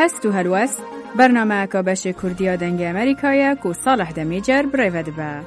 هست و هلوست برنامه که بش کردیا دنگ امریکایی که صالح دمیجر برای به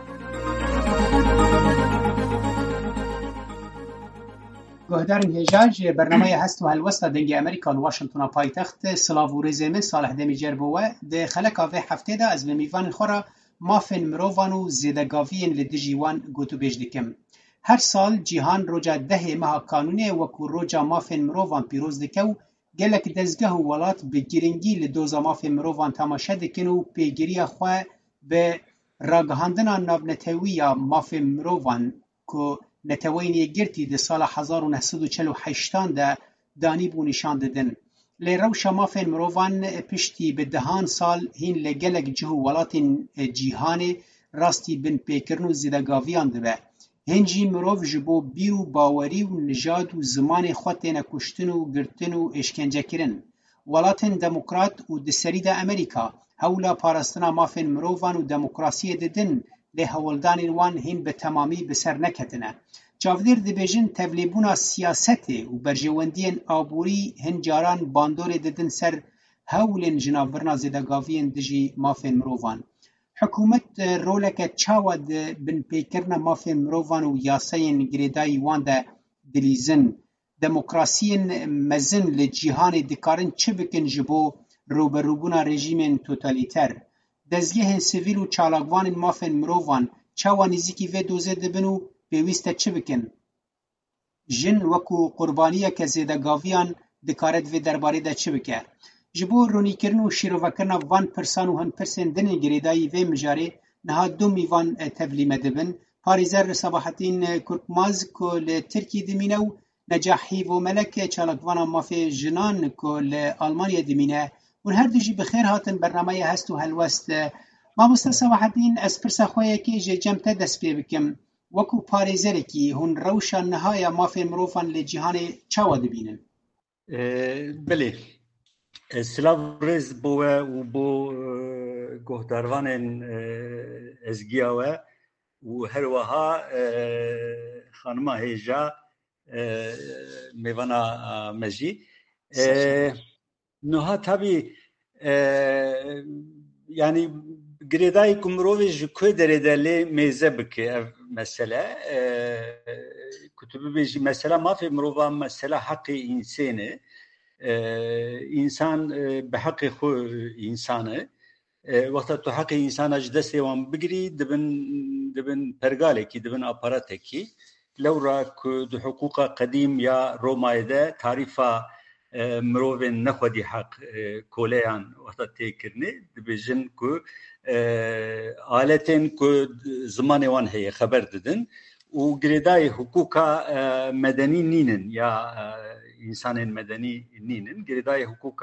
گهدارن هجاج برنامه هست و هلوست دنگ امریکا واشنطن پایتخت سلاو و رزمه صالح دمیجر بوه ده خلق آوه هفته ده از میوان خورا مافن مروان و زیدگاوین لدیجیوان گوتو بیج دکم. هر سال جیهان روجا ده ماه کانونه وکو روجا مافن مروان پیروز دکو گلک دزگه و ولات به گرنگی لدوزا مافن مروان تماشه دکن و پیگیری خواه به راگهاندنا نابنتوی یا مافن مروان که نتوینی گرتی ده سال 1948 ده دانی بو نشان ددن. لی روشا مافن مروان پشتی به دهان سال هین لگلک جهو ولات جیهان راستی بن پیکرن و زیدگاویان دبه. هنجی مروف جبو بیرو باوری و نژاد و زمان خودتین کشتن و گرتن و اشکنجه کرن. ولاتن دموکرات و دسری ده امریکا هولا پارستنا مافن مروفان و دموکراسی ددن لی هولدان وان هین به تمامی بسر نکتنه. چاودیر دبیجن تبلیبونا سیاست و برجواندین آبوری هنجاران باندور ددن سر هولن جناورنا زیدگاوین دجی مافن مروفان. حکومت رولک چاود بن پیکرنا مافن مروفان و یاسین گریدای وان ده دلیزن دموکراسی مزن لجیهان دکارن چه بکن جبو روبروبونا رژیم توتالیتر دزگه سیویل و چالاگوان مافن مروفان چاوا نزیکی و دوزه دبنو پیوسته چه بکن جن وکو قربانیه که زیدگاویان دکارت و درباره ده چه بکه جبو رونی کرن و شیروکرنا وان پرسان و هن پرسن دن گریدایی و مجاری نها دو میوان تبلیمه دبن پاریزر صباحتین کرکماز که لترکی دمینه و نجاحی و ملک چالکوانا مافی جنان که لآلمانیا دمینه و هر دوشی بخیر هاتن برنامه هست و هلوست ما مست صباحتین از پرسا خواه که جمته دست پی بکم وکو پاریزر کی هن روشا نهایا مافی مروفان لجیهان چاوا دبینن بله سلاو رز بوه و بو گهداروان ازگیاوه و هر وها خانما هیجا میوانا مجی نوها تابی یعنی گریدای کمروی جکوی درده لی میزه بکه مثلا کتبی بیجی مثلا ما فی مروفا مثلا حق انسانه انسان به حق خو انسانه وقتا تو حق انسان اجدسته وان بگری دبن پرگاله کی دبن اپاراته کی لورا که حقوق قدیم یا رومایده تعریفا مروفن نخودی حق کولیان وقتا تیکرنه دبیجن که آلتین که زمان وان هی خبر ددن و گریدای حقوق مدنی نینن یا انسان مدنی نینن گریدای حقوق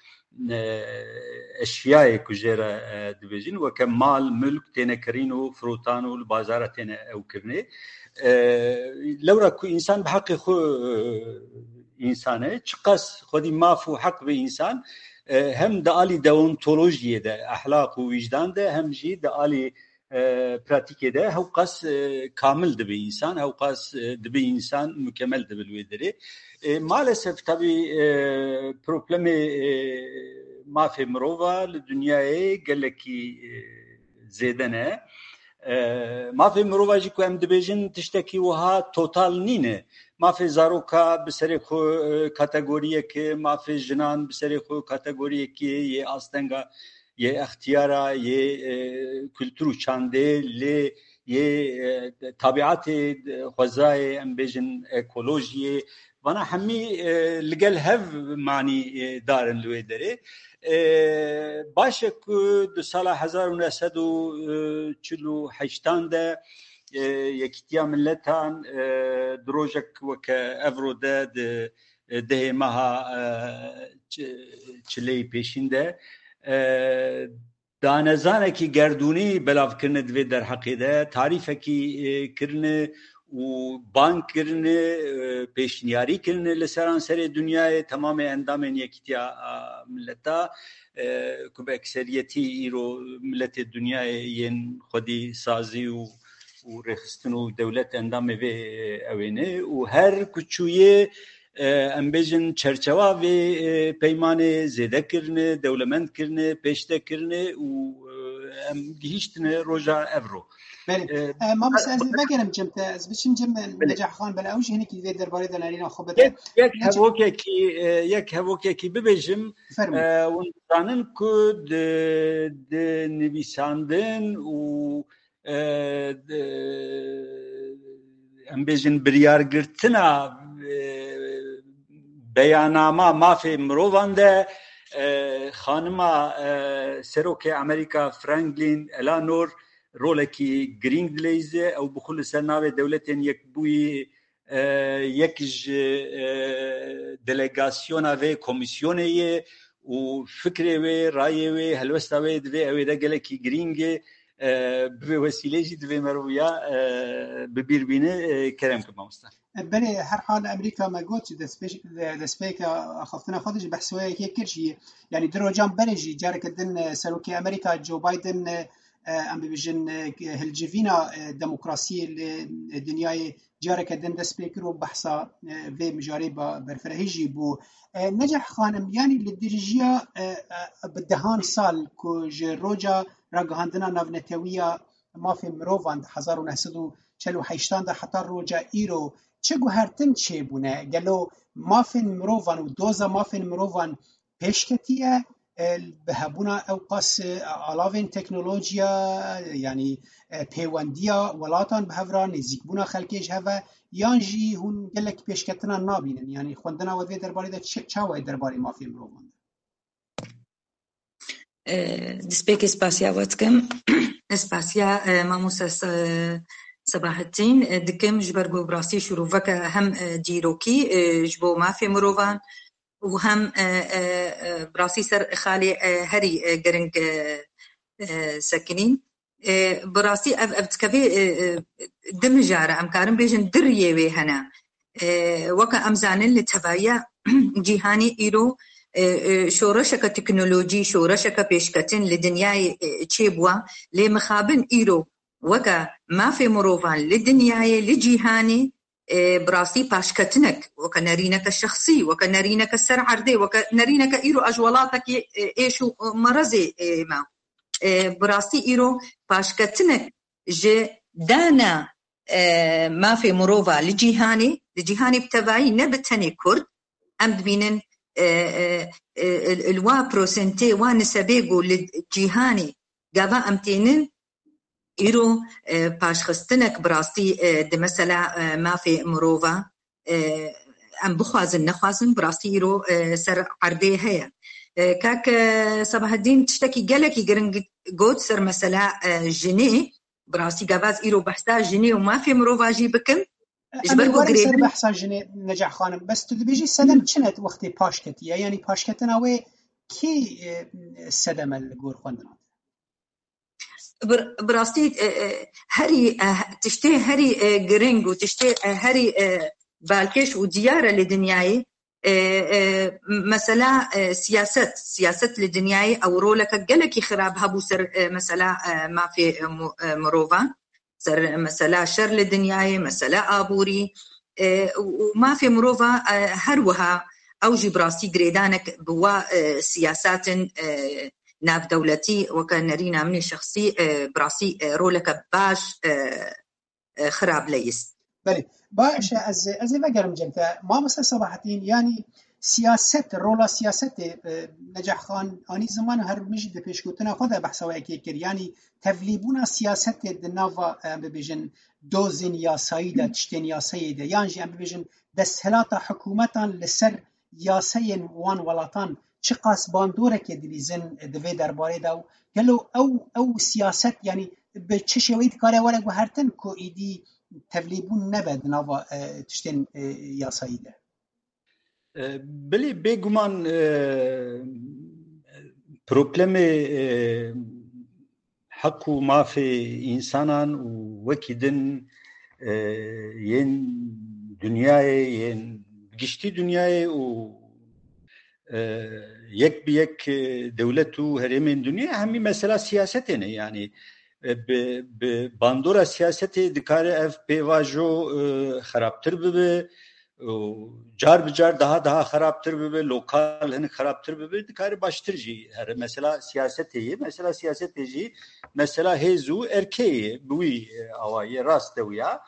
اشیاء کجرا دبیجن و که مال ملک تینه کرین و فروتان و بازار تینه او کرنه لورا که انسان به حق خو انسانه چقاس خودی مافو حق به انسان هم دالی دونتولوژی ده اخلاق و وجدان ده هم جی دالی پراتیک ده هو قاس کامل ده به انسان هو قاس ده به انسان مکمل ده بالویدره مالسف طبی پروبلم مافی مروفا لدنیای گلکی زیدنه مافی مروفا جی که هم دبیجن تشتکی وها توتال نینه مافی زاروکا بسری خو کاتگوریه که مافی جنان بسری خو کاتگوریه که یه آستنگا یه اختیارا یه کلتورو چانده لی یه طبیعت خوزای ام بیجن اکولوژی وانا همی لگل هف معنی دارن لوی داره باشه که دو سال 1948 ده یکیتیا ملتان دروجک وک افرو ده ماها چلی پیشنده دانزانه کی گردونی بلاف کرنه دوی در حقیده تعریفه کی کرنه و بانک کرنه پیشنیاری کرنه لسران سر دنیای تمام اندام یکیتیا ملتا که به اکثریتی ایرو ملت دنیای ین خودی سازی و رخصتن و دولت اندام و اوینه و هر کچویه ام بیژن چرچوا و پیمان زیده کرنه دولمند کرنه پیشته کرنه و ام گیشتن روجا افرو. بله ما بس از بگرم جمت از بچم جم نجاح خان بلا اوش هنی کی درباره دنارینا خوب بده یک هووکی کی ببیجم و انسانن کد نویساندن و ام بیژن بریارگرتنا بیاننامه مافی مروانده خانم سروک امریکا فرانکلین الانور رولکی گرینگ دلیزه او بخول سرناوی دولتین یک بوی یک دلیگاسیون و کمیسیونه و فکر و رای و هلوستا و دوی اویده گلکی گرینگ به وسیله جی دوی مرویا ببیر بینه کرم که مامستا. بله هر حال امریکا ما گوت دسپیک خفتنا خودش بحثوه یک کرشی یعنی درو جام برجی جارك دن سروکی امریکا جو بایدن ام بيجن هالجيفينا ديمقراطيه الدنيا جارك دن دسبيكر وبحثا في مجاري برفرهيجي بو نجح خانم يعني للدرجيه بدهان سال كو جروجا راغاندنا نافنتويا ما في مروفاند 1948 ده حتى روجا ايرو چگو هرتن چه بونه گلو ما في مروفان و دوزا ما في مروفان پیشکتیه بهبونا او قاس علاوین تکنولوژیا یعنی پیوندیا ولاتان بهورا نزیک بونا خلکیج هوا یانجی هون گلک پیشکتنا نابینن یعنی خوندنا و درباره ده چاوی درباره مافی مروان دسپیک اسپاسیا واتکم اسپاسیا ماموس صباح الدين دكم جبرجو براسي شروفك هم ديروكي جبو مافي مروان وهم براسي سر خالي هري جرنج ساكنين براسي أبتكبي دمجارة أمكارم بيجن دريه وهنا وكا أمزانن لتبايا جيهاني إيرو شورشك تكنولوجي شورشك بيشكتن لدنياي تشيبوا لمخابن إيرو وكا ما في مروفان لدنياي لجيهاني براسي باشكتنك وكنرينك الشخصي وكنرينك السر عردي وكنرينك إيرو أجولاتك إيشو مرزي ما براسي إيرو باشكتنك جي دانا ما في مروفا لجيهاني بتبعي نبتني كرد أمد بينن الوا بروسنتي وانسبيقو لجيهاني قابا أمتينن إيرو باشخستنك براسي دمسلا ما في مروفا أم بخوازن نخوازن براسي إيرو سر عردي هيا كاك صباح الدين تشتكي قالك يقرن قود سر مسلا جنيه براسي قاباز إيرو بحثا جنيه وما في مروفا جيبكم جبرقو قريب سر بحثا جنيه نجح خانم بس تدبيجي سدم چنت وقتي باشكتيا يعني باشكتنا وي كي سدم القور خوندنا براسي هري تشتي هري جرينج وتشتي هري بالكش وديارة لدنياي مثلا سياسة لدنياي أو رولك قالك خراب هبو سر مثلا ما في مروفا سر مثلا شر لدنياي مثلا آبوري وما في مروفا هروها أو جبراسي قريدانك بوا سياسات ناف دولتي وكنرينا مني شخصي براسي رولك باش خراب ليس بله باش از بگرم جمتا ما مثلا صباحتين يعني سياسة رولا سياسة نجح خان آني زمان هر مجد پیشگوتنا خود بحثا اکی کر يعني تفليبونا سياسة دنافا ببيجن دوزن ياساي دا تشتين ياساي دا يعني جي ببيجن دسهلات حكومتا لسر ياساين وان ولاتان چه قاسبان دوره که دلیزن دوی درباره داو گلو او سیاست یعنی به چه شوید کاره ورق و هرتن که ایدی تفلیبون نبد نوا تشتین یاسایی ده بلی بگمان پروبلم حق و مافی انسانان و وکیدن ین دنیای ین گشتی دنیای و یک به یک دولت و هرمین دنیا همی مسئله سیاست نه یعنی به باندورا سیاست دکاره اف پیواجو خرابتر ببه جار بجار daha خرابتر ببه لوکال هن خرابتر ببه دکاری باشتر جی هر مثلا سیاستی مثلا سیاستی جی مثلا هزو ارکی بوی آوای راست ویا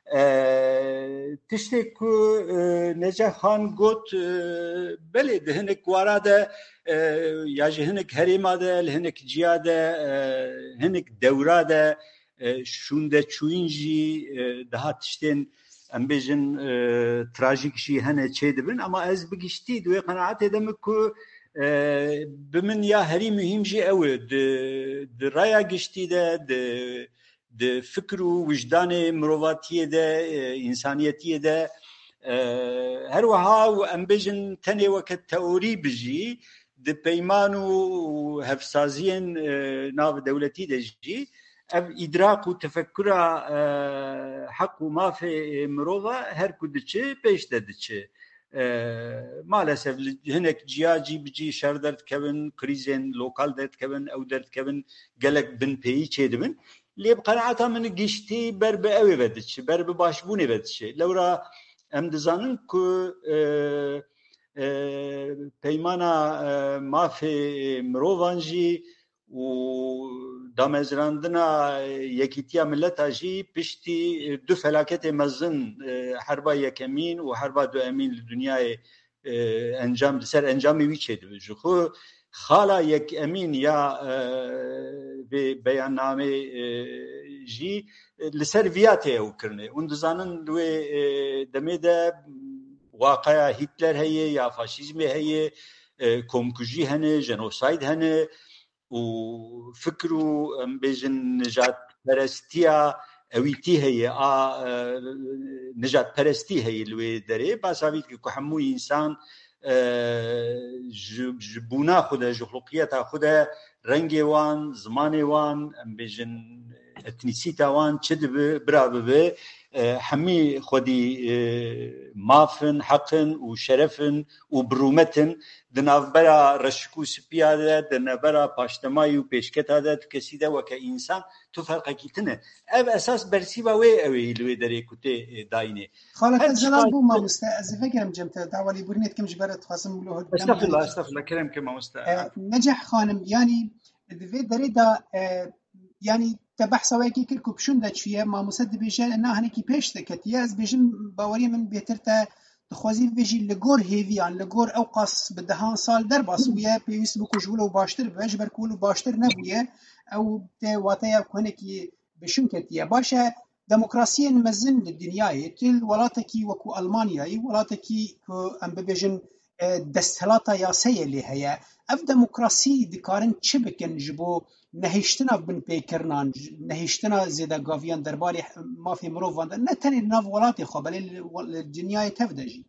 تشتی کو نجا خان گوت بله دهنک وارده یا جهنک هریماده لهنک جیاده هنک دوراده شونده چوینجی daha تشتین ام بیجن تراژیک شی هنه چه دبن اما از بگشتی دوی قناعت دم کو بمن یا هری مهم جی او د رایا گشتی د فکر و وجدان مرواتیه ده انسانیتیه ده هر وها و ام بیجن تنه وقت تئوری بجی د پیمان و هفسازین ناو دولتی ده جی ادراك وتفكر حق وما في مروضة هر كدتشي بيش ددتشي مالسف هناك جياجي بجي شر درد كبن كريزين لوكال درد كبن او درد كبن قالك بن بي تشيدبن اللي بقناعتها من قشتي برب قوي بدتشي برب باشبوني بدتشي لو را ام دزانن كو پیمانا ما في مروضانجي و دامزراندنا یکیتیا ملت آجی پشتی دو فلاکت مزن حربا یکمین و حربا دو امین لدنیای انجام سر انجامی ویچه دو خو خالا یک امین یا به بیان نامه جی لسر ویاته او کرنه اون دزانن دوی دمیده واقعا هیتلر هیه یا فاشیزم هیه کومکوژی هنه جنوساید هنه و فكروا بيجن نجات پرستيا اويتي هي نجات پرستي هي لوي دري باساويت كو حمو انسان جبونا خدا جخلقيتا خدا رنگي وان زماني وان بيجن اتنيسيتا وان چد برابه حمي خودي مافن حقن وشرفن وبرومتن دنابرا رشكو سپیاده دنابرا پاشتمایی و پیشکتاده تو کسی ده وکه انسان تو فرقه کتنه او اساس برسی باوی اوی لوی داره کته داینه خالق جلال بو ما مستأذ فكرم جمت دعوالي برنيت كم جبرت خاصم له استغفر الله كلام كما مستأذ نجح خانم يعني في دريدا يعني تبحث وياكي كلكو بشون دا شوية ما مسد بيجان انها هنكي بيشتا كتياز بيجن باوري من بيترتا دخوازي بيجي لغور هيفيان لغور اوقاس بدهان سال درباس ويا بيوس بكو جولو باشتر بجبر كولو باشتر نبويا او واتايا كونكي بشون كتيا باشا ديمقراطية مزن للدنيا تل ولاتكي وكو ألمانيا ولاتكي كو ام بيجن دستهلاتا ياسية اللي هي اف ديمقراطي دكارن چبكن جبو نهشتنا بن پیکرنان نهشتنا زیاده گاویان درباری ما في مروفان نه تنی ناف ولاتي خو بل الدنيا تفدجي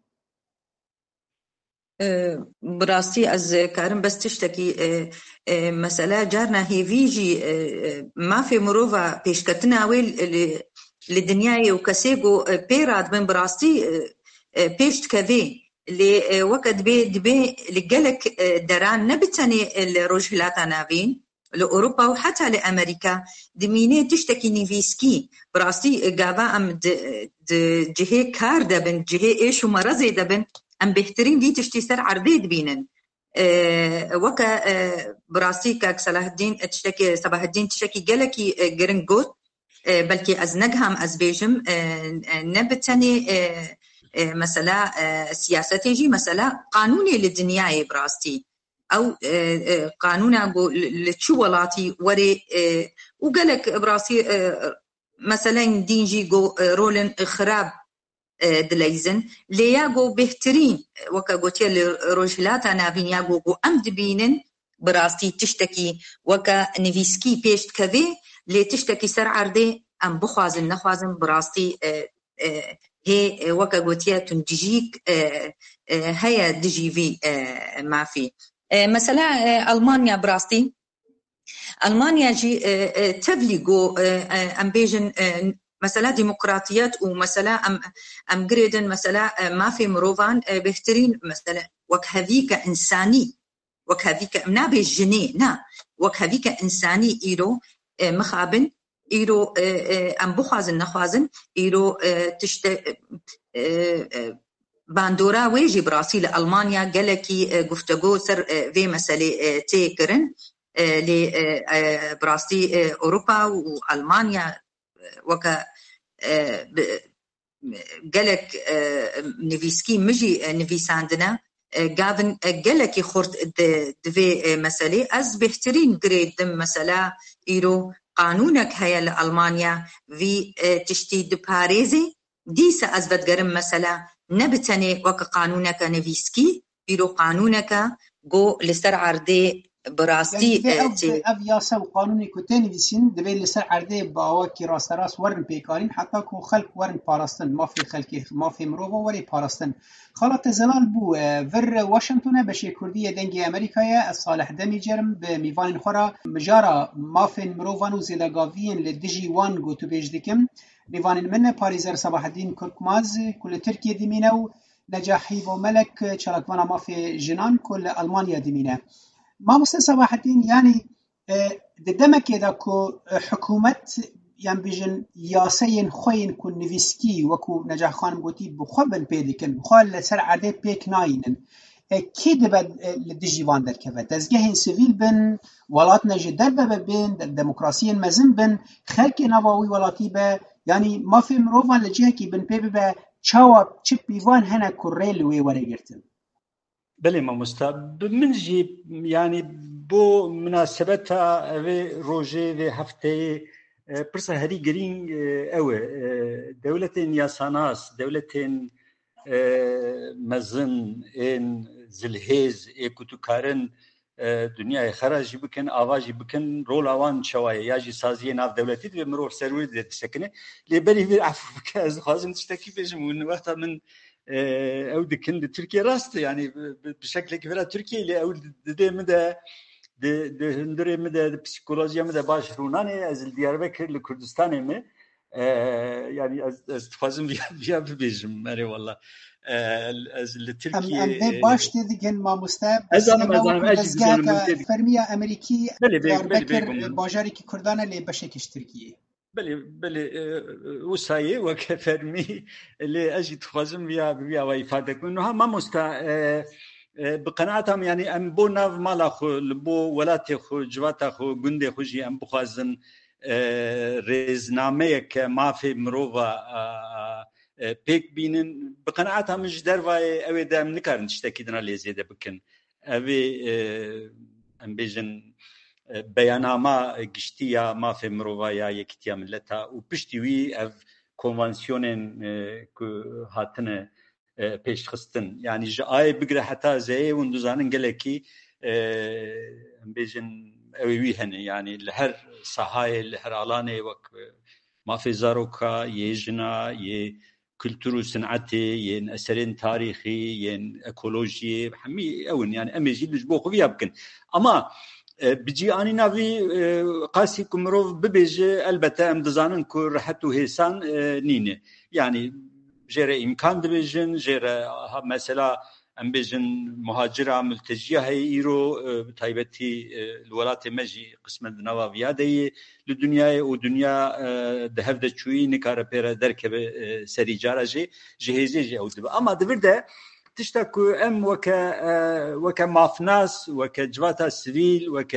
براستی از کارم بس تشتکی مسئله جارنا هیویجی ما في مروفا پیشکتنا ویل لدنیای و کسیگو پیراد بن براستی پیشت کذی لی وقت دبی لگلک دران نبتنی الرجلات ناوین لأوروبا وحتى لأمريكا دمينة تشتكي نيفيسكي براسي قابا أم جهة كار دبن جهة إيش ومرضي دبن أم بيحترين دي تشتي سر عرضي دبينن وكا براسي كاك صلاح الدين تشتكي صباح الدين تشتكي جالكي جرنجوت بلكي أزنقهم أزبيجم نبتني مسألة سياسة جي مسألة قانوني للدنيا براسي أو قانونا لتشو ولاتي وري وقالك براسي مثلا دينجي جو رولن خراب دليزن لياغو بهترين وكا قوتيا لروجلاتا نافين ياغو جو أمد بينن براسي تشتكي وكا نفيسكي بيشت كذي لي تشتكي سر عردي أم بخوازن نخوازن براسي هي وكا قوتيا تنجيك هيا دجي في ما في مثلا ألمانيا براستي ألمانيا جي تفليقو أم بيجن مثلا ديمقراطيات ومثلا أم جريدن مثلا ما في مروفان بيخترين مثلا وكهذيك إنساني وكهذيك منابي الجني نا وكهذيك إنساني إيرو مخابن إيرو أم بخازن نخازن إيرو باندورا ويجي براسي لألمانيا قالكي گفتگو سر في مسألة تيكرن لبراسي أوروبا وألمانيا وكا قالك نفيسكي مجي نفيساندنا قاذن قالكي خورت دفي مسألة أز بهترين قريد دم مسألة إيرو قانونك هيا لألمانيا في تشتي باريزي ديسا أز بدقرم مسألة نبتني وك قانونك نفيسكي إيرو قانونك جو لسر عردي براستي يعني اف ياسا وقانوني كوتين فيسين دبي لسر عردي باوكي راس راس ورن بيكارين حتى كو خلق ورن باراستن ما في خلقي ما في مروفا وري باراستن خلط زلال بو فر واشنطن بشي كردية دنجي امريكايا صالح دمي جرم بميفان خورا مجارا ما في مروفان وزيدا قافيين للديجي وان جو تبيج ديكم ميفان من باريزر صباح الدين كركماز كل تركيا ديمينو نجاحي وملك شاركوانا ما في جنان كل ألمانيا ديمينه ما مستر صباح الدين يعني دمك إذا كو حكومة يعني بيجن ياسين خوين كون نفيسكي وكو نجاح خانم قوتي بخبن بيدكن خال لسر عدي بيك ناينن كيد بد للديجيوان در كفه تزجهين سيفيل بن ولاتنا جدر ببين ديمقراطيا مزن بن خلق نواوي ولاتي با يعني ما في مروفان لجهه كي بن بي با چاوا چپ بيوان هنا كوريل وي وريگرتن بله ما مستب من جي يعني بو مناسبتها في روجي في هفته برسا هري جرين اوه دولتين ياساناس دولتين مزن ان زلهيز كتو كارن دنيا خراجي بكن آواجي بكن رول اوان شوايه ياجي سازيه ناف دولتي دي مروح سروري دي تسكنه لبالي في عفو بكاز خازم تشتكي بيجم من وقتها من او دكن تركيا راست يعني بشكل كبير تركيا اللي او دي مدى دي هندري مدى بسيكولوجيا مدى باش روناني از دياربكر لكردستان مي يعني استفازم بيا بيجم ماري والله از التركيا ام باش ديكن ما مستاب از انا اجي فرميه امريكي دياربكر باجاري كي كردان اللي بشكش تركيا بله وسایه و کفرمی اللي اجي تخازم بيا ويفادك انه ما مستا بقناعتهم يعني ام بو ناف مالا خو لبو ولاتي خو جواتا خو گندي خو جي ام بخازن رزنامه ك ما في مروفا بيك بينن بقناعتهم جدر واي او دام نكارن تشتكيدنا لزيده بكن اوي ام بيجن بياناما گشتيا ما في مروفايا يكتيا ملتا وبشتوي اف كونفانسيونن كو هاتنه پیش خستن يعني جاي بقرا حتى زي وندزانن گلكي ام بيجن اوي هن يعني لهر صحاي لهر علانه وك ما في زاروكا يجنا ي كلتور صنعتي ين اثرين تاريخي ين ايكولوجي حمي اون يعني امجي لجبو خو يابكن اما بيجي اني نافي قاسي كمروف ببيجي البته ام دزانن كو رحتو هيسان نينه يعني جيره امكان دبيجن جيره مثلا ام بيجن مهاجره ملتجيه هي ايرو تايبتي الولات مجي قسم نوا فيادي للدنيا ودنيا دهفده چوي نكاره بير دركب سري جارجي جهيزي او اما دبرده تشتكو ام وك مافناس وك جواتا سيفيل وك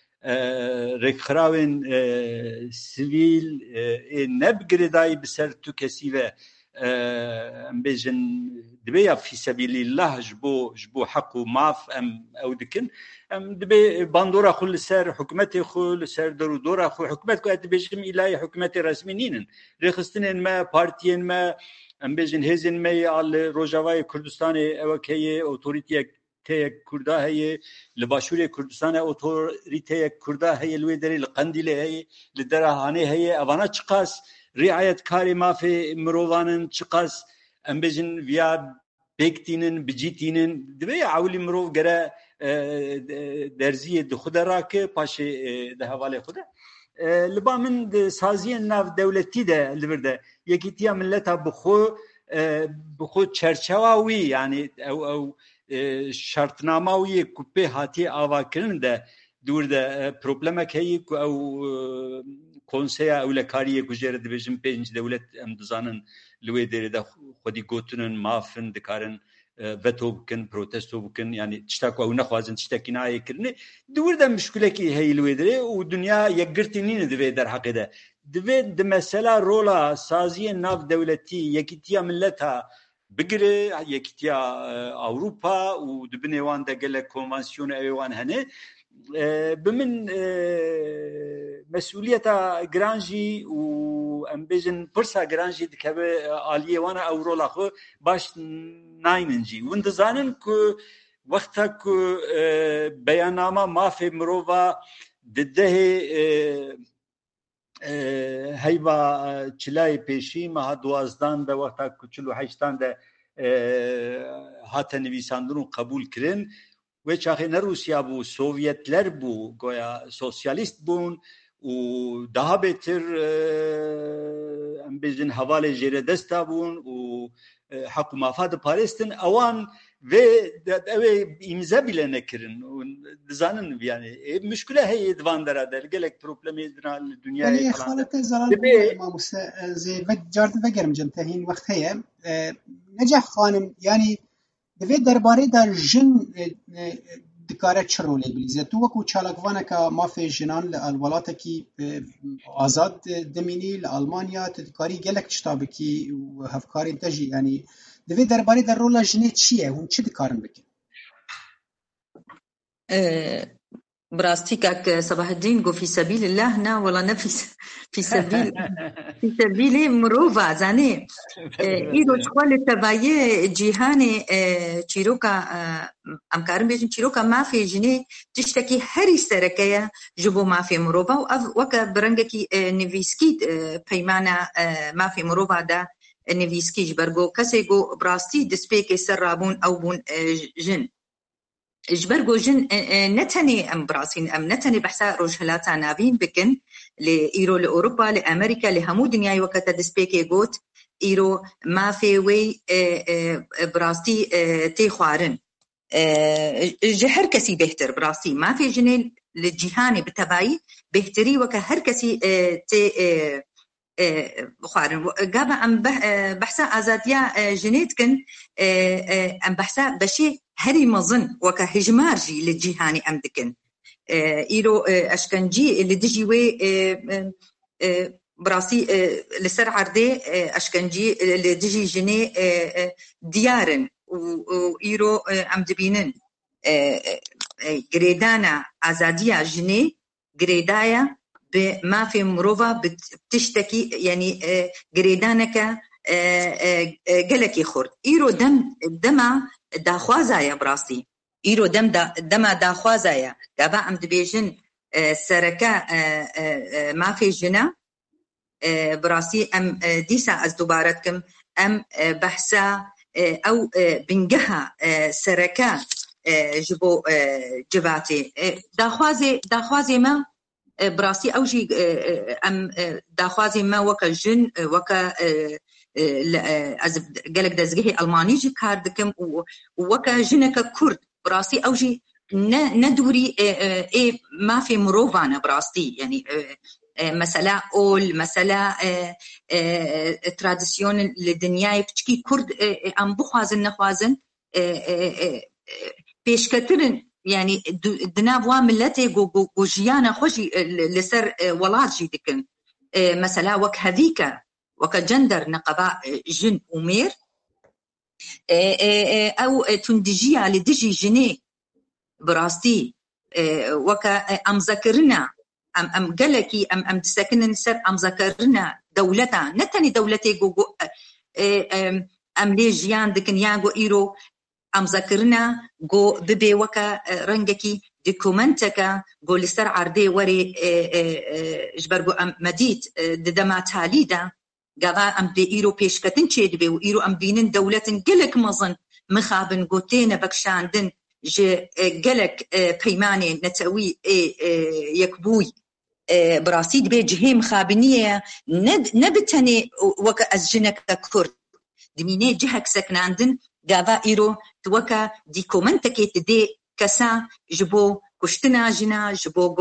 رخراون سيفيل نبغرداي بسر تو كسيبه ام بيجن دبي في سبيل الله جبو حق وماف ام او دكن ام دبي باندورا خل سر حكومتي خل سر دورا خل حكومتكو اتبيجم الى حكومتي رسميين رخصتين ما بارتيين ما ام بيجن هزن مي على روجاوای کردستان اوکیه اوتوریتی ته کردا هي لباشور کردستان اوتوریتی کردا هي لویدری القندیله هي لدرهانه هي اوانا چقاس رعایت کاری ما في مروانن چقاس ام بيجن ويا بيكتينن بجيتينن دبي عولي مرو گره درزيه د خود راکه پاش د حواله خود لبا من سازین ناف دولتی ده لبرده یکیتیا ملتا بخو چرچواوی يعني او شرطناماوی کوپه هاتی آواکرن ده دور ده پروبلمک هی او کۆنسەیە ئەولەکاریە گوژێرە دەبێژم پێنج دەولەت ئەم دزانن لێ دێرەدا خودی گوتنن مافن دکارن ڤەتۆ بکن پرۆتەستۆ بکن یعنی تشتاکو ئەو نەخوازن تشتێکی نایەکردنێ دووردا مشکلێکی هەیە لێ دەرێ و دنیا یەکگرتی نینە دەبێت دەرحەقیدا دەبێت دمەسەلا ڕۆڵە سازیە ناو دەولەتی یەکیتیا ملەتە بگرێ یەکیتیا ئەوروپا و دبنێوان دەگەلە کۆنڤانسیۆنە ئەوێوان هەنێ بمن مەسئولیەتە گرانجی و ئەم بێژن پرسا گرانجی دکەبێ ئالیێوانە ئەو ڕۆڵە خۆ باش نایننجی ون دەزانن کو وەختە کو بەیاننامە مافێ مرۆڤە ددەهێ هەیڤە چلای پێشی مەها دوازدان دە وەختە کو چل و هەیشتان دە هاتە نویساندن و قبول کرن وێ چاخێنە رووسیا بوو سۆڤیەتلەر بوو گۆیا سۆسیالیست بوون و daha بێتر ئەم بێژن هەواڵێ ژێرە دەستا بوون و حەق و مافا دەپارێستن ئەوان ئەوێ ئیمزە بیلە نەکردن و دزانن بیانێ مشکلە هەیە دوان دەرادە لەگەلێک پرۆبلەمێ دنیای خاڵەتە زەڵان مامۆستا جار دەگەرم جەمتەهین وەخت هەیە نەجاح خانم ینی دەبێت دەربارەیدا ژن دکارە چ ڕۆلێ بلیزێت تو وەکو چالاکوانێکە مافێ ژنان لە وڵاتێکی ئازاد دەمینی لە ئەڵمانیا تدکاری گەلێک تشتا بکی و هەفکاری دەژی ینی دەبێت دەربارەیدا ڕۆڵە ژنێ چییە هون چ دکارن بکەن براستي كاك صباح الدين قو في سبيل الله نا ولا نفس في سبيل مروفا زاني إيرو شخوال تباية جيهاني چيروكا أمكارم بيجن چيروكا ما في جني تشتكي هري سركية جبو ما في مروفا وكا برنگكي نفيسكي بيمانا ما في مروفا دا نفيسكي جبرگو كسي قو براستي دسبيكي سرابون أو بون جن جبرگو جن نتني ام براسين ام نتني بحثا روجهلاتا نابين بكن لإيرو لأوروبا لأمريكا لهمو دنياي وكتا دسبيكي قوت إيرو ما في وي براستي تي خوارن جهر كسي بهتر براستي ما في جنين للجهاني بتباي بهتري وكا هر كسي تي خوارن قابا ام بحثا ازاديا جنيتكن ام بحثا بشي هري مظن وكا هجمارجي للجيهاني ام دكن إيرو أشكنجي اللي دجي وي براسي لسر عردي أشكنجي اللي دجي جني ديارن وإيرو أم دبينن جريدانا أزادية جني جريدايا بما في مروفا بتشتكي يعني جريدانك قلكي خورد إيرو دما داخوازايا براسي إيرو دما داخوازايا قابا أم دبيجن سركا ما في جنا براسي أم ديسا از دوبارتكم أم بحثا أو بنجها سركا جبو جباتي داخوازي ما براسي أوجي أم داخوازي ما وكا جن وكا از قالك دزجه ألماني جي كاردكم وكا جنك كرد براسي أوجي ندوري إيه ما في مروفانا براسي يعني مسألة أول مسألة تراديسيون للدنيا بتشكي كرد أم بخوازن نخوازن بيشكترن يعني دنابوا ملتي جو جيانا خوشي لسر ولاجي دكن مسألة وك هذيك وكجندر نقباء جن أمير أو تندجيا لدجي جني براستي وكا أم ذكرنا أم قلكي أم تسكن نسر أم ذكرنا دولتا نتني دولتي جو أم لي جيان دكن ياغو إيرو أم ذكرنا جو ببي وكا رنجكي ديكومنتكا جو لسر عردي وري جبرجو أم مديت ددما تاليدا قضا أم دي إيرو بيشكتن شيدبي وإيرو أم بينن دولة قلك مظن مخابن قوتين بكشاندن قلك بيماني نتوي يكبوي براسيد بي جهي مخابنية نبتني وكا أزجنك كرد دميني جهك سكناندن قضا إيرو توكا ديكومنتكي تدي كسا جبو كشتنا جنا جبوغو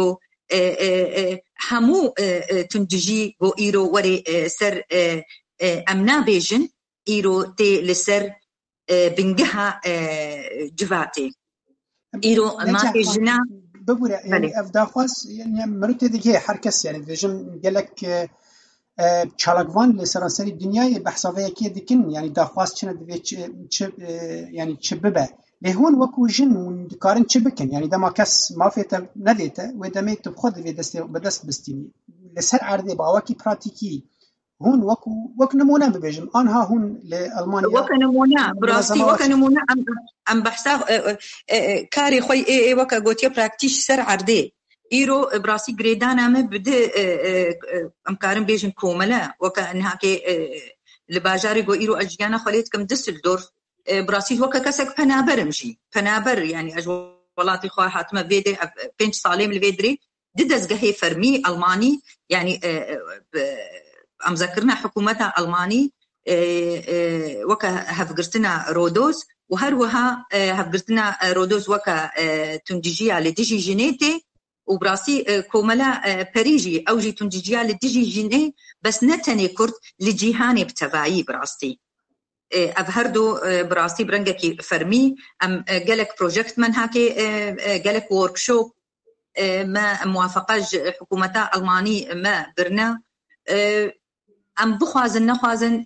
همو تنجي بو إيرو وري سر أمنا بيجن إيرو تي لسر بنجها جفاتي إيرو ما تجنا ببورة يعني أفداخواس يعني مرت دقيقة حركس يعني بيجم قالك چالکوان لسرانسری دنیای بحثاوی کی دکن یعنی داخواست چنه دوی یعنی چه ببه لهون وکو جن و دکارن چه بکن یعنی دما کس مافیت ندیته و دمی تو خود دوی دست بستینی لسر عرضه با وکی پراتیکی هون وک نمونه ببیجم آنها هون لألمانيا وك نمونه براستي وك نمونه ام بحثا كاري خوي وك قوتيا براكتيش سر عرضه إيرو براسي جريدانا ما بده أمكارن بيجن كوملا وكأنها كي لباجاري جو إيرو أجيانا خليت كم دسلدورف براسي وكا كسك فنابر مجي فنابر يعني أجوالاتي خواهات ما بيدي 5 صاليم الفيدري ددز جهي فرمي ألماني يعني أم ذكرنا حكومتها ألماني وكا هفقرتنا رودوس وهروها هفقرتنا رودوس وكا تنجيجيا لديجي جينيتي وبراسي كوملا باريجي أوجي تنجيجيا لديجي جيني بس نتني كرت لجيهاني بتفاعي براسي أبهردو براسي برنجكي فرمي أم جالك بروجكت من هاكي جالك ووركشوب ما موافقة حكومتا ألماني ما برنا أم بخوازن نخوازن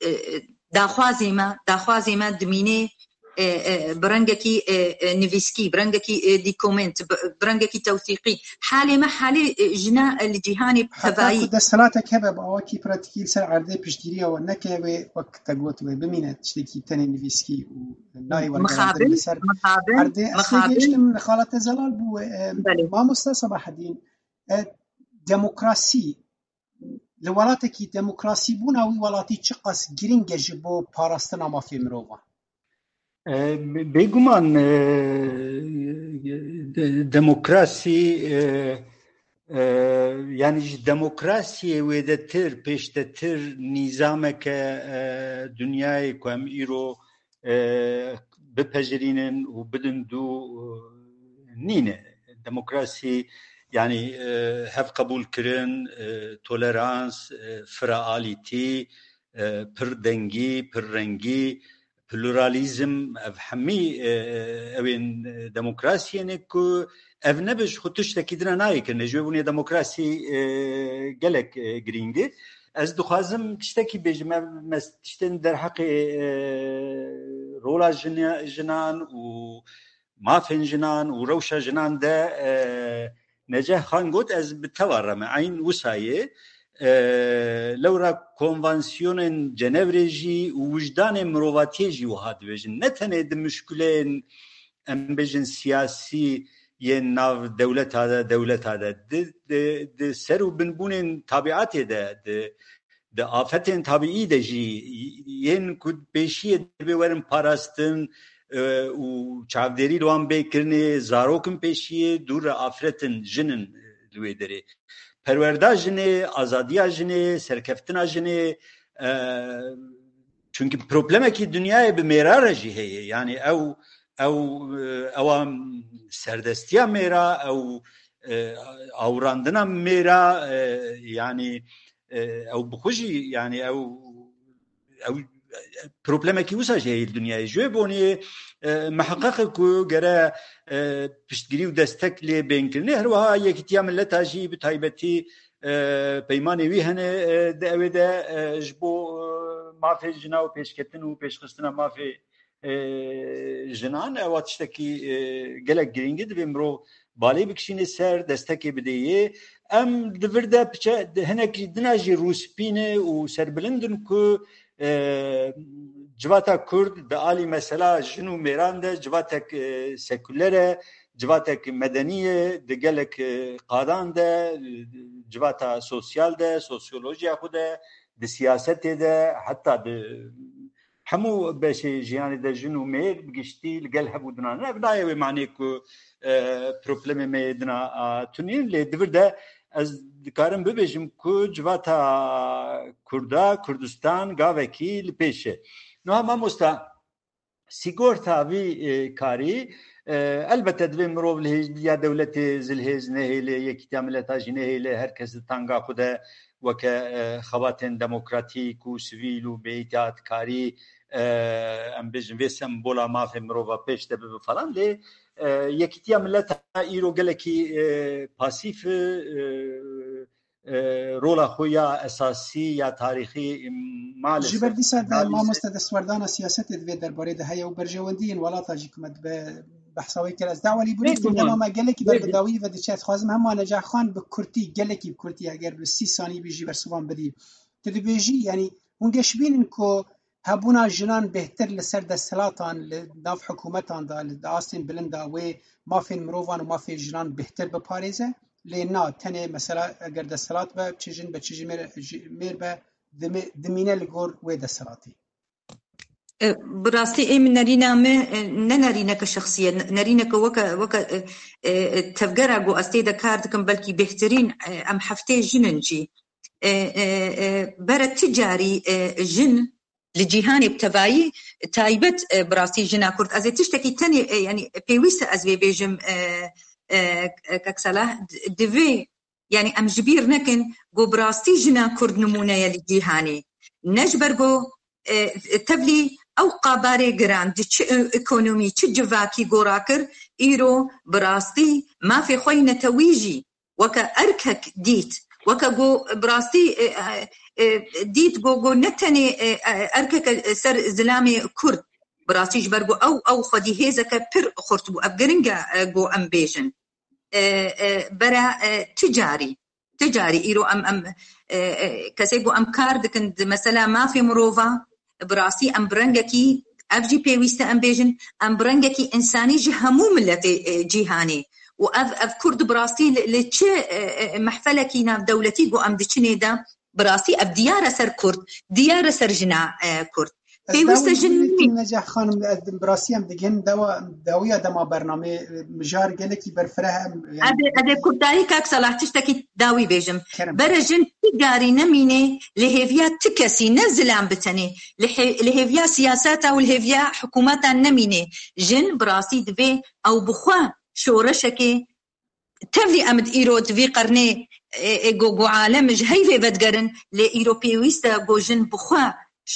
داخوازي ما دميني برنجكي نيفيسكي برنجكي ديكومنت برنجكي توثيقي حالي ما حالي جنا الجهاني تبعي حتى دستلاتك هبه باوكي براتيكي سر عرضه بشتيريا ونكه وقت تقوت بمينه تشتكي تاني نيفيسكي وناي مخابل مخابل خالة زلال بو ما مستصبح الدين ديمقراسي لولاتكي ديمقراسي بونا ولاتي تشقص جرينجج بو باراستنا ما في مروفا بگمان دموکراسی یعنی دموکراسی ویدتر پیشتر نظام که دنیای کم ایرو بپذیرینن و بدن دو نینه دموکراسی یعنی هف قبول کرن تولرانس فرالیتی پردنگی پررنگی پلورالیزم افهمی اوین دموکراسی نکو اف نبش خودش تکیدن نایی که نجوبونی دموکراسی گلک گرینگه از دخوازم تشتکی بجم تشتن در حق رولا جنان و مافن جنان و روشا جنان ده نجاح خان قلت از بتوارم عین وسایه لورا کنوانسیون جنیورجی وجدان مرواتیجی وهاد بجن نتنه د مشکلین ام بجن سیاسی ین ناو دولت هذا د سرو بنبونن طبیعت د آفتن طبیعی د جی ین کد پیشی به ورن پاراستن و چاودری لوان بکرنه زاروکن پیشی دور آفرتن جنن لوی دره پرورده جنه، آزادی جنه، سرکفتنا جنه çünkü probleme ki dünyaya bir mera rajihe yani ev serdestiya mera ev avrandına mera yani ev buxuji yani ev probleme ki usa şey dünyaya jö boni محقق کو گره پشتگیری و دستکلی بینکرنه هر وها یکیتیا ملت هاجی بتایبتی پیمانی وی هنه ده اوه ده جبو مافی جنا و پیشکتن و پیشخستنا مافی جنان اوه تشتکی گلک گرینگی ده بمرو بالی بکشینه سر دستکی بدهیه ام دورده پچه هنکی دناجی روسپینه و سربلندن که جواتا کرد به عالی مثلا جنو میران ده جواتک سکولره جواتک مدنیه دگلک قادان ده جواتا سوسیال ده سوسیولوژیا خوده ده سیاست ده حتی ده همو بشه جیانی ده جنو میر بگشتی لگل هبو دنانه بدایه و معنی که پروبلم میدنا تونین لی دور ده از دکارم ببیجم که جواتا کردستان گاوکی لپیشه نو هم مستا سیگورتا وی کاری البته دوی مرو له یا دولت زلهز نه له یکیت ملت جنه له هر کس تنگا خود وک خواتن دموکراتیک و سیویل و بیتات کاری ام بجن و سمبولا ما في مرو پیش ده به فلان له یکیت ملت ایرو گلکی پاسیف رولا خویا اساسی یا تاریخی مالس جبردی صد ما مستدسوردان سیاست دوی درباره ده هیا و برجوندی این ولاتا جی کمد به بحثاوی که از دعوالی برید که ما گلکی بر بداوی و دچت خوازم هم نجاح خان به کرتی گلکی کرتی اگر به 30 ثانیه بیجی بر سوان بدی که دو بیجی یعنی اونگش بینن که هبونا جنان بهتر لسر دستلاتان لناف حکومتان دا لداستین بلندا و مافین مروفان و مافین جنان بهتر بپاریزه لینا تنه مثلا اگر دستلات به چیجن به چیجی میر به دمینه لگور و دستلاتی براستی ای من نرينا نه نرينا كشخصيه نرينا وك تفجر جو استيدا كاردكم بلكي بهترين ام حفتي جننجي برا تجاري جن لجيهاني بتبايي تايبت براسي جنا كرت ازي تشتكي تاني يعني بيويس ازوي بيجم كاكسلا دفي يعني ام جبير نكن جو براسي جنا كرد نمونه لجيهاني نجبر جو تبلي او قاباري جراند چه ايكونومي چه جواكي غوراكر ايرو براستي ما في خوينه تويجي وك اركك ديت وك جو براستي ديت جو نتني اركك سر زلامي كرد براستي جبرغو او خدي هزك بير خرطبو ابغرنجا جو امبيشن برا تجاري ايرو ام كسيبو ام كاردكن مثلا ما في مروفا براسي ام برنگكي افجي بيويست ام بيجن ام برنگكي انساني جهمو ملتي جيهاني واف كرد براسي لچ محفلكي ناف دولتي جو ام دچني دا براسي اب ديار سر كرد ديار سر جنا كرد بيويست جن نجاح خانم براسي ام دگن داويه دما برنامه مجار گلكي برفره ابي كرداي كاك صلاح تشتكي داوي بيجم برجن تجاري نمينه لهيفيا تكسي نزلان بتني لهيفيا سياساتا والهيفيا حكوماتا نمينه جن براسي دبي او بخوا شورشكي تفلي امد ايرود في قرني جو عالم جهيفه بدگرن لايروبيويستا جو جن بخوا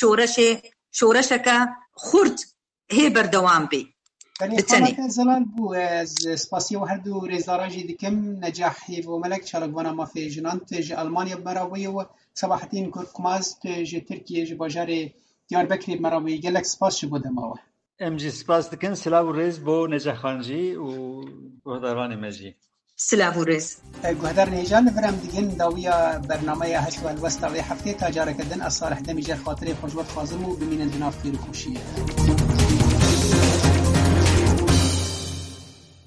شورشكا خرد هي بردوام بي بتني زلال بو از سپاسی و هر دو رزاراجی دکم نجاحی و ملک چالکوانا ما في جنان تج المانيا بمراوي و صباحتين كركماز تج تركيا ج باجار دياربكر بمراوي گلک سپاس شو دماوه ام جي سپاس دکن سلاو رز بو نجاح خانجی و گهداران مجی سلاو رز گهدار نيجان فرام دگن داویا برنامه هست و الوسطا و هفته تاجر کردن از صالح دمیجر خاطر خوشوقت خازم و بمینن دناف خیر خوشیه